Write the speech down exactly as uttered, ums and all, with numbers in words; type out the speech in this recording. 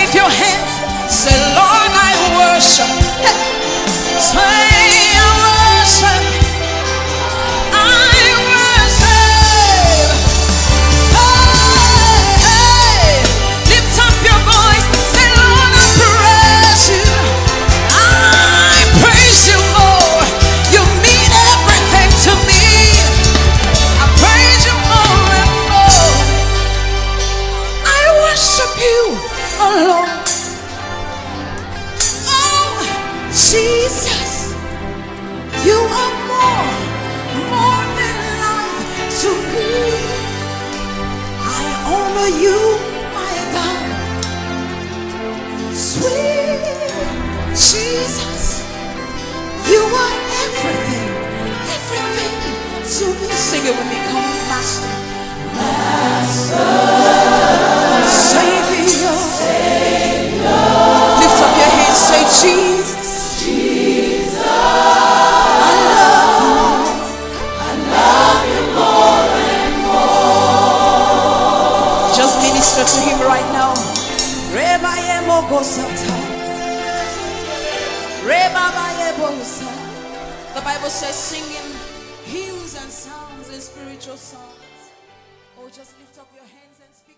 lift your hands. Say, Lord, I worship. Say, I worship. I worship. Hey, hey. Lift up your voice. Say, Lord, I praise you. I praise you, Lord. You mean everything to me. I praise you more and more. I worship you alone. Jesus, you are more, more than life to me. I honor you, my God. Sweet Jesus, you are everything, everything to me. Sing it with me, come on, Master. Master, Savior, Savior. Lift up your hands, say Jesus. Minister to him right now. The Bible says singing hymns and psalms and spiritual songs. Oh, just lift up your hands and speak.